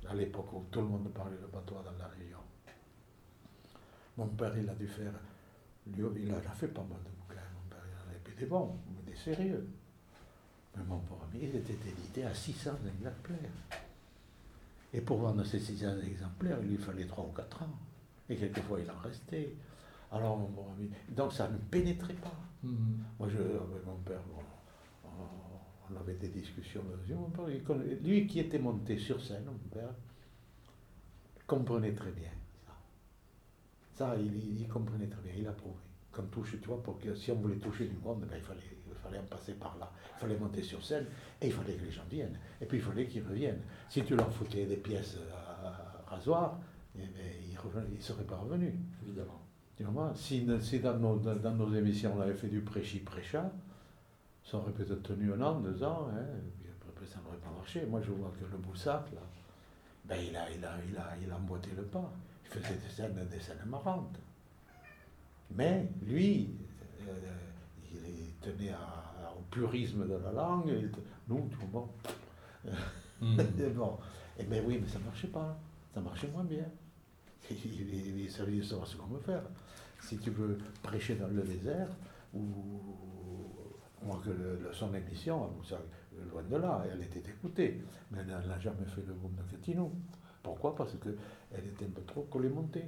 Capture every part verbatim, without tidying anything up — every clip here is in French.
à l'époque où tout le monde parlait le patois dans la région. Mon père, il a dû faire, lui, il a, il a fait pas mal de bouquins, mon père, il en avait fait des bons, mais des sérieux. Mais mon premier, il était édité à six cents exemplaires. Et pour vendre ces six cents exemplaires, il lui fallait trois ou quatre ans. Et quelquefois, il en restait. Alors, mon bon ami, donc ça ne pénétrait pas. Mm-hmm. Moi, je, avec mon père, bon, on, on avait des discussions là-dessus. Mon père, il, lui qui était monté sur scène, mon père, comprenait très bien ça. Ça, il, il comprenait très bien, il a prouvé. Qu'on touche, tu vois, pour que, si on voulait toucher du monde, ben, il, fallait, il fallait en passer par là. Il fallait monter sur scène et il fallait que les gens viennent. Et puis il fallait qu'ils reviennent. Si tu leur foutais des pièces à, à rasoir, eh ben, ils ne seraient pas revenus. Évidemment. Si, si dans, nos, dans nos émissions on avait fait du prêchi-prêcha, ça aurait peut-être tenu un an, deux ans, hein, et puis après ça n'aurait pas marché. Moi je vois que le Boussac, là, ben, il, a, il, a, il, a, il a emboîté le pas. Il faisait des scènes, des scènes marrantes. Mais lui, euh, il tenait à, à, au purisme de la langue. Et nous, tout bon. Mm. Bon. Et ben oui, mais ça ne marchait pas. Ça marchait moins bien. Il est sérieux de savoir ce qu'on veut faire. Si tu veux prêcher dans le désert, ou moi que le, le, son émission, ça, loin de là, elle était écoutée, mais elle n'a jamais fait le boom de Catino. Pourquoi? Parce qu'elle était un peu trop collée-montée.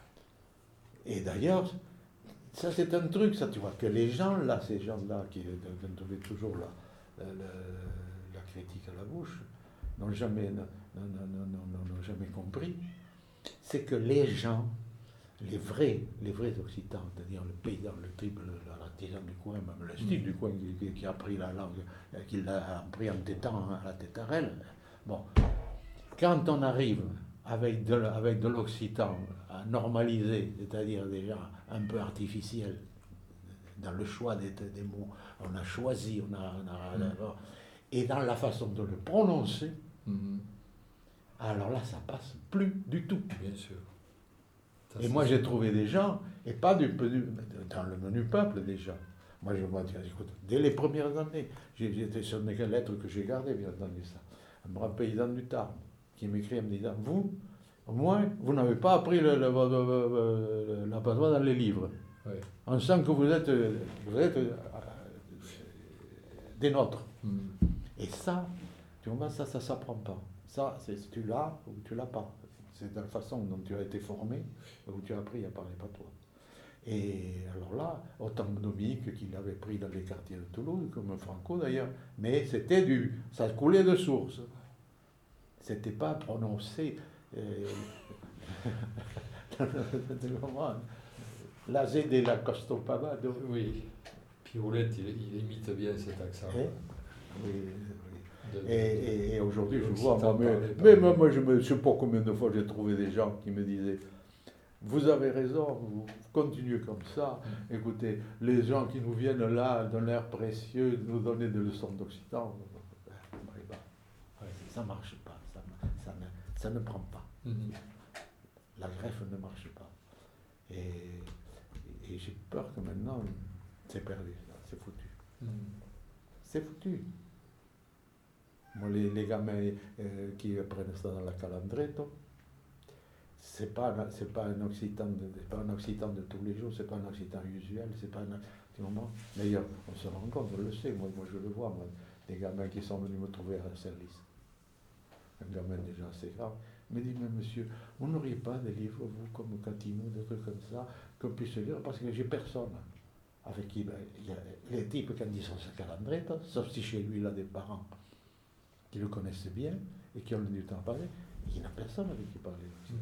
Et d'ailleurs, ça c'est un truc, ça tu vois, que les gens là, ces gens-là, qui trouvaient toujours la, la, la, la critique à la bouche, n'ont jamais, n'ont, n'ont, n'ont, n'ont jamais compris. C'est que les gens, les vrais, les vrais Occitans, c'est-à-dire le paysan, le triple, l'artisan du coin, même le style mmh. du coin qui, qui a appris la langue, qui l'a appris en tétant à la tétarelle. Bon, quand on arrive avec de, avec de l'occitan à normaliser, c'est-à-dire déjà un peu artificiel, dans le choix des, des mots, on a choisi, on a, on a mmh. et dans la façon de le prononcer, mmh. alors là, ça passe plus du tout. Bien sûr. Ça, et moi, j'ai trouvé des gens, et pas du, dans le menu peuple déjà. Moi, je vois, écoute, dès les premières années, j'étais sur mes lettres que j'ai gardées, bien entendu ça. Un brave paysan du Tarn qui m'écrit en me disant, vous, au moins, vous n'avez pas appris le, le, le, le, la patois dans les livres. Oui. On sent que vous êtes, vous êtes euh, des nôtres. Mm. Et ça, tu vois, ça, ça ne s'apprend pas. Ça, c'est tu l'as ou tu l'as pas. C'est de la façon dont tu as été formé, où tu as appris à parler patois. Et alors là, autant Dominique qu'il avait pris dans les quartiers de Toulouse, comme Franco d'ailleurs, mais c'était du, ça coulait de source. C'était pas prononcé. Euh, la Z de la Costopavado. Oui. Piroulette, il, il imite bien cet accent. Eh oui. De, de, et, et, et aujourd'hui, je vois, moi, mais, mais moi, moi, je ne sais pas combien de fois j'ai trouvé des gens qui me disaient « Vous avez raison, vous continuez comme ça. Mm. Écoutez, les gens qui nous viennent là, d'un air précieux, nous donner des leçons d'occitan, ça ne marche pas, ça, ça, ne, ça ne prend pas. Mm-hmm. La greffe ne marche pas. Et, et j'ai peur que maintenant, c'est perdu, c'est foutu. Mm. C'est foutu. Moi, les, les gamins euh, qui apprennent ça dans la Calandretto, c'est pas c'est pas un occitan de c'est pas un occitan de tous les jours, c'est pas un occitan usuel, c'est pas un petit moment. D'ailleurs, on se rend compte, on le sait, moi, moi je le vois, moi, des gamins qui sont venus me trouver à Senlis. Un gamin déjà assez grave, me dit, mais monsieur, vous n'auriez pas des livres, vous, comme Catino, des trucs comme ça, qu'on puisse lire, parce que j'ai personne. Avec qui, ben, il y a les types quand ils sont à Calandretto, sauf si chez lui il a des parents qui le connaissent bien et qui ont du temps à parler, il n'y a personne avec qui parler. Mmh.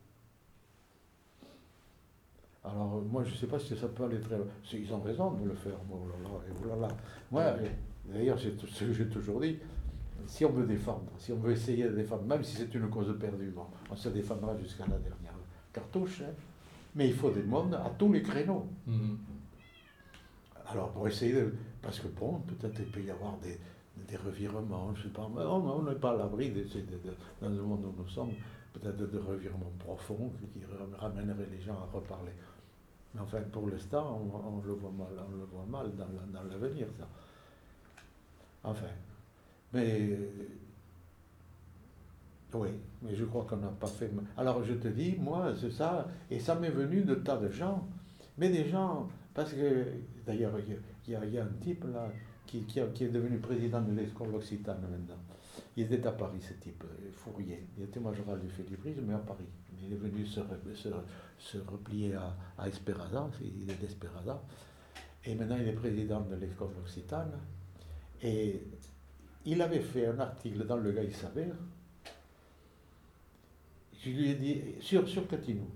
Alors, moi, je ne sais pas si ça peut aller très loin. Ils ont raison de le faire. Oh là là, et oh là là. Moi, d'ailleurs, c'est ce que j'ai toujours dit, si on veut défendre, si on veut essayer de défendre, même si c'est une cause perdue, bon, on se défendra jusqu'à la dernière cartouche, hein, mais il faut des mondes à tous les créneaux. Mmh. Alors, pour essayer de... Parce que, bon, peut-être il peut y avoir des... des revirements, je ne sais pas, on n'est pas à l'abri de, de, de, dans le monde où nous sommes, peut-être de, de revirements profonds qui ramèneraient les gens à reparler. Mais enfin, pour l'instant, on, on le voit mal, on le voit mal dans, dans l'avenir, ça. Enfin, mais Oui, mais je crois qu'on n'a pas fait. Alors je te dis, moi, c'est ça, et ça m'est venu de tas de gens, mais des gens, parce que d'ailleurs, il y, a- il y a un type là qui, qui, a- qui est devenu président de l'école occitane maintenant. Il était à Paris, ce type, euh, Fourier. Il était majoral du Fédibris, mais à Paris. Il est venu se, re- se, se replier à, à Esperada, il est d'Esperada, et maintenant il est président de l'école occitane. Et il avait fait un article dans le Gaï Saber. Je lui ai dit, sur, sur Catinou,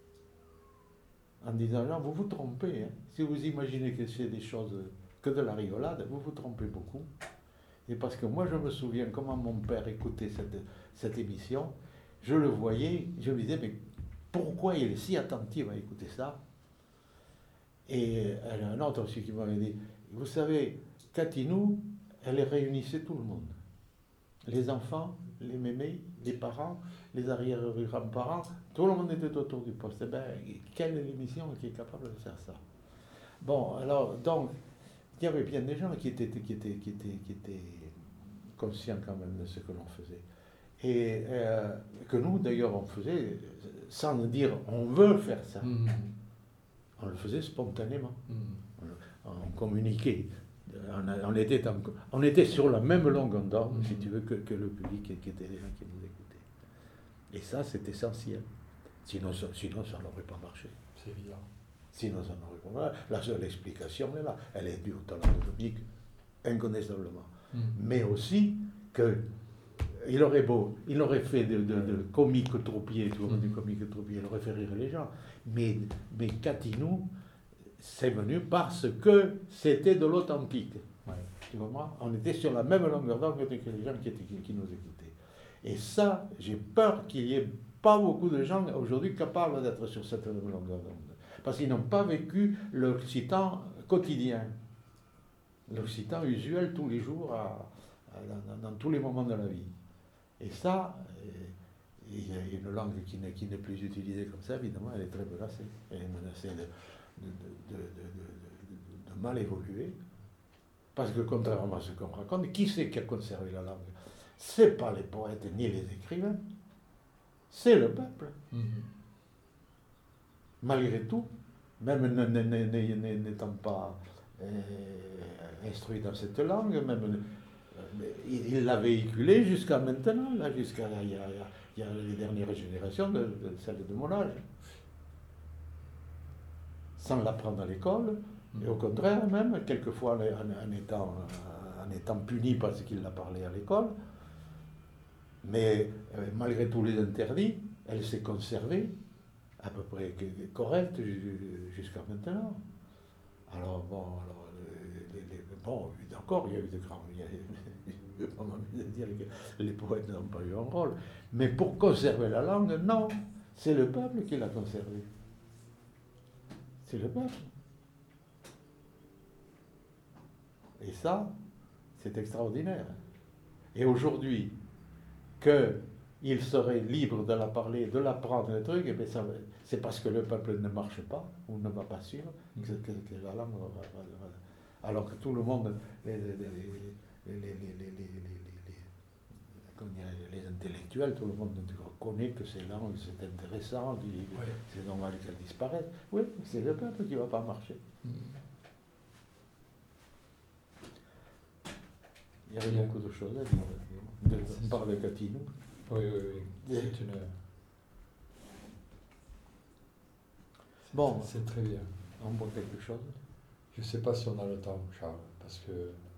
en disant, non, vous vous trompez, hein. Si vous imaginez que c'est des choses que de la rigolade, vous vous trompez beaucoup. Et parce que moi, je me souviens comment mon père écoutait cette, cette émission, je le voyais, je me disais, mais pourquoi il est si attentif à écouter ça? Et un autre aussi qui m'avait dit, vous savez, Catinou, elle réunissait tout le monde. Les enfants, les mémés, les parents, les arrière-grands-parents, tout le monde était autour du poste. Eh ben, quelle est l'émission qui est capable de faire ça? Bon, alors, donc, il y avait bien des gens qui étaient, qui étaient, qui étaient, qui étaient conscients quand même de ce que l'on faisait. Et euh, que nous, d'ailleurs, on faisait sans nous dire on veut faire ça. Mmh. On le faisait spontanément. Mmh. On, on communiquait. On, a, on, était en, on était sur la même longueur d'onde, si tu veux, que, que le public et qui étaient les gens qui nous écoutaient. Et ça, c'est essentiel. Sinon, ça, sinon, ça n'aurait pas marché. C'est évident. Sinon, ça n'aurait pas marché. La seule explication est là. Elle est due au talent du public, incontestablement. Mmh. Mais aussi que il aurait beau, il aurait fait de, de, de comique troupier, tu vois, mmh. du comique troupier, il aurait fait rire les gens. Mais, mais Catinou, c'est venu parce que c'était de l'authentique. Ouais. Tu vois, on était sur la même longueur d'onde que les gens qui, étaient, qui nous écoutaient. Et ça, j'ai peur qu'il n'y ait pas beaucoup de gens aujourd'hui capables d'être sur cette même longueur d'onde. Parce qu'ils n'ont pas vécu l'occitan quotidien, l'occitan usuel tous les jours, à, à, dans, dans tous les moments de la vie. Et ça, il y a une langue qui n'est, qui n'est plus utilisée comme ça, évidemment, elle est très menacée. Elle est menacée de, de, de, de, de, de, de mal évoluer. Parce que contrairement à ce qu'on raconte, qui c'est qui a conservé la langue? C'est pas les poètes ni les écrivains, c'est le peuple. Mmh. Malgré tout, même n'étant pas euh, instruit dans cette langue, même il l'a véhiculé jusqu'à maintenant, là, jusqu'à il y, a, il y a les dernières générations, de, de celles de mon âge, sans l'apprendre à l'école, et au contraire même, quelquefois en, en, étant, en étant puni parce qu'il l'a parlé à l'école, mais euh, malgré tous les interdits, elle s'est conservée à peu près correcte jusqu'à maintenant. Alors bon, alors, les, les, bon d'accord, il y a eu de grands... Il y a, je ne vais pas m'amuser de dire que les poètes n'ont pas eu un rôle. Mais pour conserver la langue, non. C'est le peuple qui l'a conservée. C'est le peuple. Et ça, c'est extraordinaire. Et aujourd'hui, qu'il serait libre de la parler, de l'apprendre, le truc, et bien ça, c'est parce que le peuple ne marche pas, ou ne va pas suivre, que, que, que la langue va, va, va. Alors que tout le monde... Les, les, les, Les, les, les, les, les, les, les intellectuels, tout le monde reconnaît que ces langues, c'est intéressant, oui. C'est normal qu'elles disparaissent. Oui, c'est le peuple qui ne va pas marcher. Mm. Il y avait Bien. beaucoup de choses à dire. De, de, par de Catinou. Oui, oui, oui. C'est une... Bon, c'est très bien. On boit quelque chose. Je ne sais pas si on a le temps, Charles, parce que